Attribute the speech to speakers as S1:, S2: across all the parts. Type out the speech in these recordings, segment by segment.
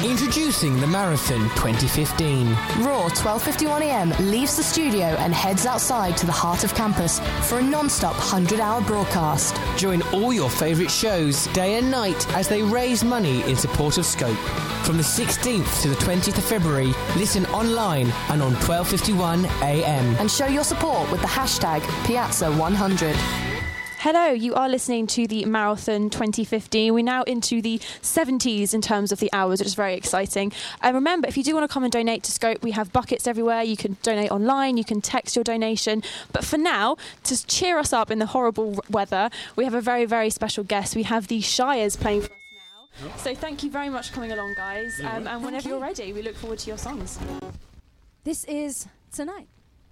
S1: Introducing the Marathon 2015.
S2: Raw 12:51am leaves the studio and heads outside to the heart of campus for a non-stop 100-hour broadcast.
S1: Join all your favourite shows, day and night, as they raise money in support of Scope. From the 16th to the 20th of February, listen online and on 12:51am.
S2: And show your support with the hashtag Piazza100.
S3: Hello, you are listening to the Marathon 2015. We're now into the 70s in terms of the hours, which is very exciting. And remember, if you do want to come and donate to Scope, we have buckets everywhere. You can donate online, you can text your donation. But for now, to cheer us up in the horrible weather, we have a very, very special guest. We have the Shires playing for us now. So thank you very much for coming along, guys. And whenever you're ready, we look forward to your songs.
S4: This is Tonight.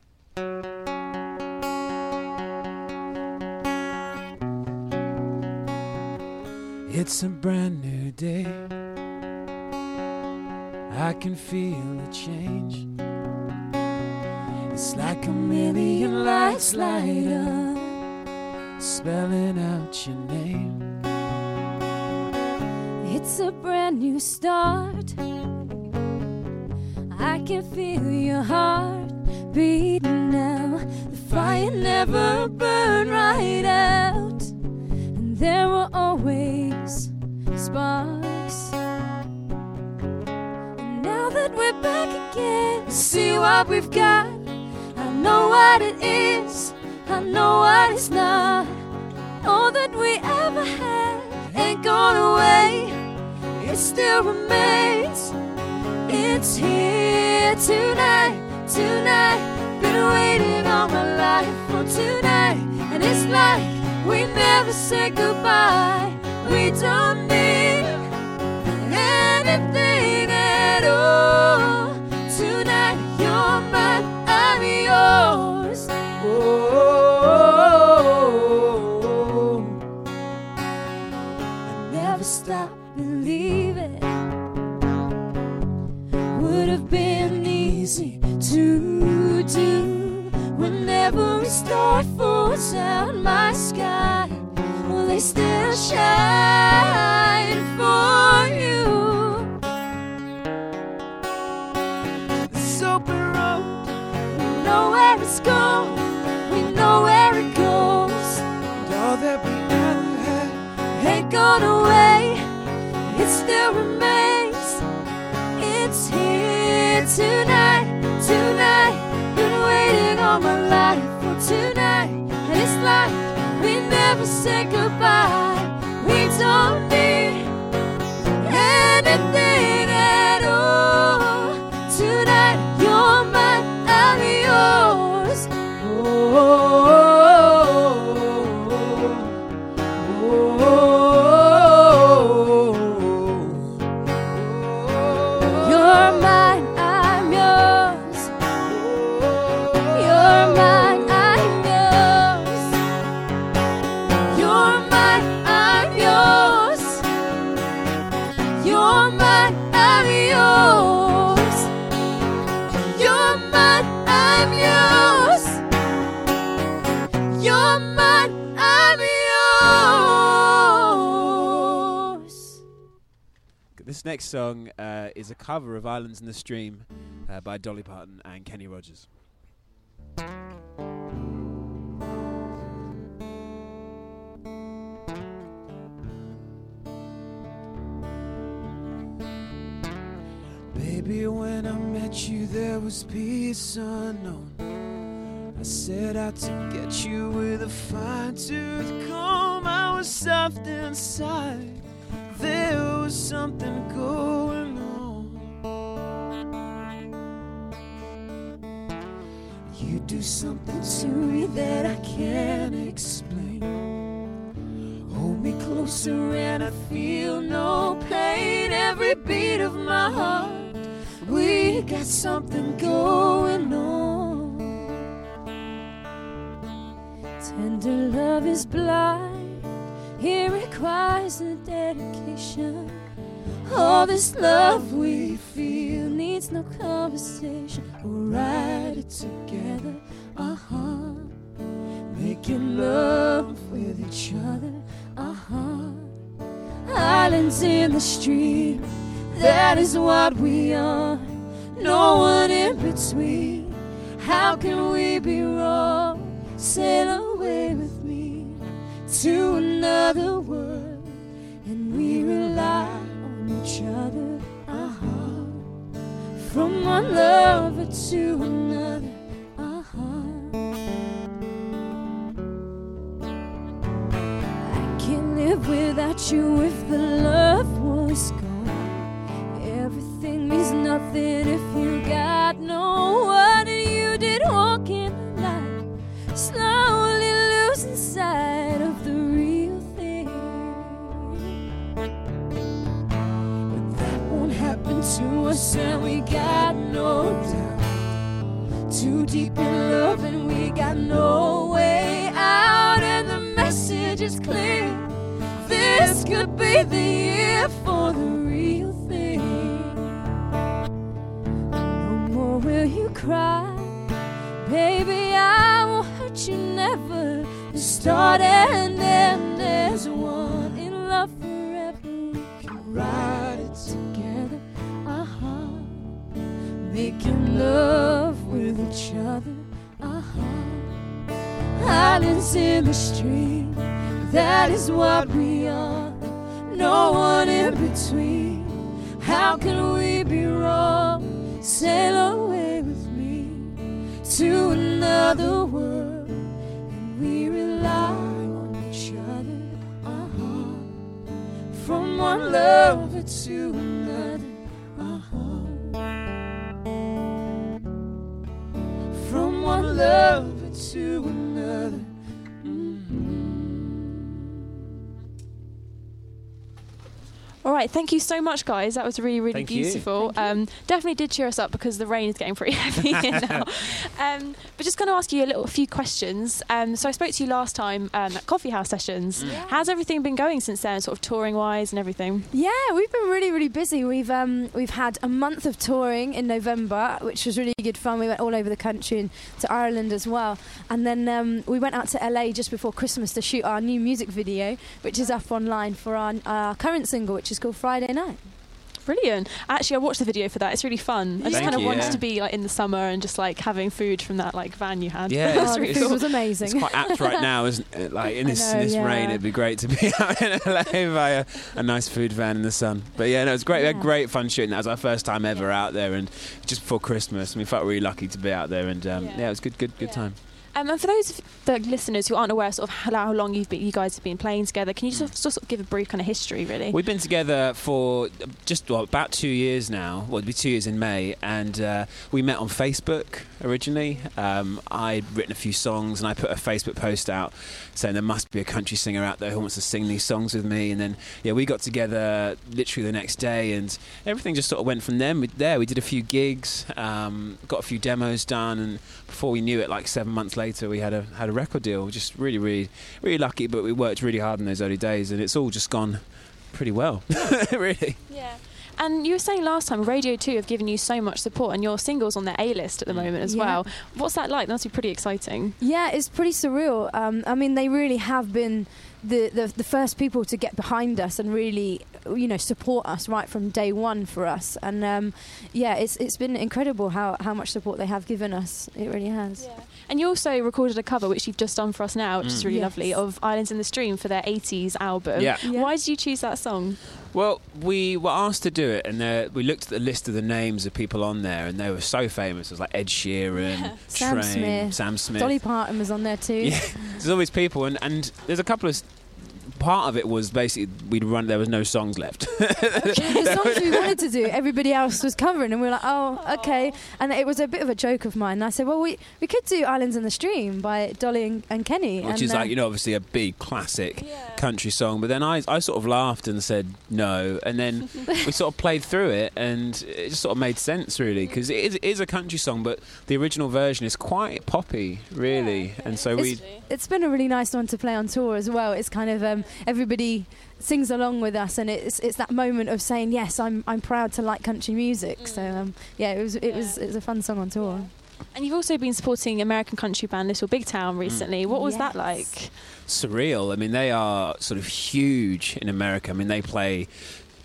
S5: It's a brand new day. I can feel the change. It's like a million lights light up, spelling out your name.
S4: It's a brand new start. I can feel your heart beating now. The fire never burned right out, and there were always sparks. And now that we're back again, see what we've got. I know what it is, I know what it's not. All that we ever had ain't gone away, it still remains. It's here tonight, tonight. Been waiting all my life for tonight. And it's like we never said goodbye. We don't need anything at all. Tonight you're mine, I'm yours. Oh, I never stopped believing. Would have been easy to do. When every star falls out my sky, will they still shine for you? This open road, we know where it's going, we know where it goes.
S5: And all that we ever had
S4: Ain't gone away, it still remains. It's here tonight, tonight. Been waiting all my life for tonight. And it's like we never said goodbye. We don't need anything at all. Tonight you're mine, I'm yours. You're mine, I'm yours. You're mine, I'm yours. You're mine, I'm yours. You're mine, I'm yours. You're mine, I'm yours. You're mine, I'm yours.
S5: This next song is a cover of Islands in the Stream by Dolly Parton and Kenny Rogers. Baby, when I met you, there was peace unknown. I set out to get you with a fine-tooth comb. I was soft inside. There was something going on. You do something to me that I can't explain. Hold me closer and I feel no pain. Every beat of my heart, we got something going on. Tender love is blind, it requires a dedication. All this love we feel needs no conversation. We'll ride it together, making love with each other, Islands in the stream, that is what we are. No one in between. How can we be wrong? Sail away with me to another world, and we rely on each other. From one lover to another. I can't live without you if the love was gone. Everything means nothing if you got no one, and you did walk in the night, slowly losing sight of the real thing. But that won't happen to us, and we got no doubt. Too deep in love, and we got no way out, and the message is clear. This could be the year for the real thing. No more will you cry, baby, I won't hurt you never. The start and end is one. In love forever, we can ride it together. Making love with each other. Islands in the stream, that is what we are. No one in between. How can we be wrong? Sail away with me to another world, and we rely on each other. From one lover to another. From one lover to another.
S3: All right, thank you so much, guys. That was really, really
S6: Thank you.
S3: beautiful. Definitely did cheer us up because the rain is getting pretty heavy here now. But just going to ask you a few questions. So I spoke to you last time at Coffee House Sessions.
S4: Yeah.
S3: How's everything been going since then, sort of touring-wise and everything?
S4: Yeah, we've been really, really busy. We've had a month of touring in November, which was really good fun. We went all over the country and to Ireland as well. And then we went out to LA just before Christmas to shoot our new music video, which is up online for our current single, which is called Friday Night.
S3: Brilliant. Actually, I watched the video for that. It's really fun. I just
S6: Thank
S3: kind of
S6: you,
S3: wanted
S6: yeah.
S3: to be like in the summer and just like having food from that like van you had.
S6: Yeah,
S3: That's
S4: The
S3: really
S4: food
S3: cool.
S4: was amazing.
S6: It's quite apt right now, isn't it? Like in this,
S4: know,
S6: this
S4: yeah.
S6: rain, it'd be great to be out in LA by a nice food van in the sun. But yeah, no, it's great. We had great fun shooting. That was our first time ever out there, and just before Christmas, and we felt really lucky to be out there. And yeah, it was good time.
S3: And for those of the listeners who aren't aware sort of how long you guys have been playing together, can you just sort of give a brief kind of history, really?
S6: We've been together for just about 2 years now. Well, it'll be 2 years in May, and we met on Facebook originally. I'd written a few songs, and I put a Facebook post out saying there must be a country singer out there who wants to sing these songs with me. And then, yeah, we got together literally the next day, and everything just sort of went from there. We did a few gigs, got a few demos done, and before we knew it, like 7 months later, we had a record deal. Just really, really, really lucky, but we worked really hard in those early days, and it's all just gone pretty well, really.
S3: Yeah. And you were saying last time, Radio 2 have given you so much support, and your single's on their A-list at the moment as well. What's that like? That must be pretty exciting.
S4: Yeah, it's pretty surreal. I mean, they really have been the first people to get behind us and really, support us right from day one for us. And it's been incredible how much support they have given us. It really has.
S3: Yeah. And you also recorded a cover, which you've just done for us now, which is really lovely, of Islands in the Stream for their 80s album.
S6: Yeah.
S3: Why did you choose that song?
S6: Well, we were asked to do it, and we looked at the list of the names of people on there, and they were so famous. It was like Ed Sheeran, Sam Smith.
S4: Dolly Parton was on there too.
S6: Yeah, there's all these people, and there's a couple of... Part of it was basically there was no songs left.
S4: The songs we wanted to do, everybody else was covering, and we were like, oh, okay. And it was a bit of a joke of mine. And I said, well, we could do Islands in the Stream by Dolly and Kenny.
S6: Which is obviously a big classic country song. But then I sort of laughed and said no. And then we sort of played through it, and it just sort of made sense, really, because it is a country song, but the original version is quite poppy, really. Yeah. And so
S4: it's been a really nice one to play on tour as well. It's kind of everybody sings along with us, and it's that moment of saying, yes, I'm proud to like country music. So it was a fun song on tour.
S3: Yeah. And you've also been supporting American country band Little Big Town recently. What was that like?
S6: Surreal. I mean, they are sort of huge in America. I mean, they play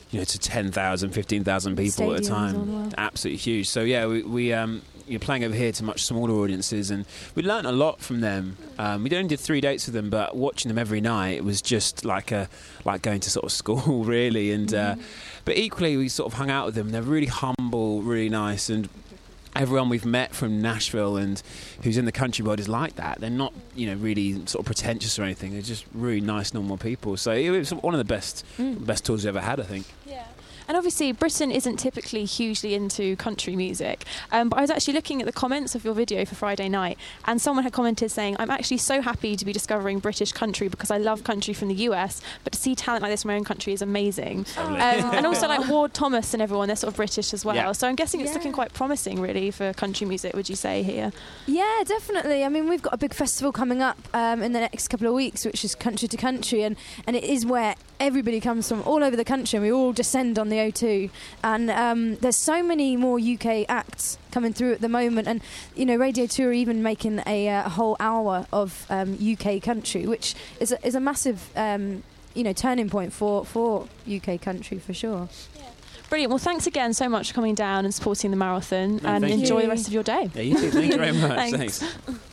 S6: to 10,000, 15,000 people at a
S3: Stadiums
S6: time.
S3: well.
S6: Absolutely huge. So yeah, you're playing over here to much smaller audiences, and we learnt a lot from them. We only did 3 dates with them, but watching them every night, it was just like going to sort of school, really. And but equally, we sort of hung out with them. They're really humble, really nice, and everyone we've met from Nashville and who's in the country world is like that. They're not, really sort of pretentious or anything. They're just really nice, normal people. So it was one of the best tours we've ever had, I think.
S3: Yeah. And obviously, Britain isn't typically hugely into country music. But I was actually looking at the comments of your video for Friday night, and someone had commented saying, I'm actually so happy to be discovering British country because I love country from the US, but to see talent like this from my own country is amazing. And also, like Ward Thomas and everyone, they're sort of British as well.
S6: Yeah.
S3: So I'm guessing it's looking quite promising, really, for country music, would you say, here?
S4: Yeah, definitely. I mean, we've got a big festival coming up in the next couple of weeks, which is Country to Country, and it is where everybody comes from all over the country, and we all descend on the O2. And there's so many more UK acts coming through at the moment, and Radio 2 are even making a whole hour of UK country, which is a massive turning point for UK country for sure.
S3: Brilliant. Well, thanks again so much for coming down and supporting the marathon, and
S6: thank
S3: enjoy
S6: you.
S3: the rest of your day.
S6: Yeah, you too. Thank you very much.
S3: Thanks.
S6: Thanks.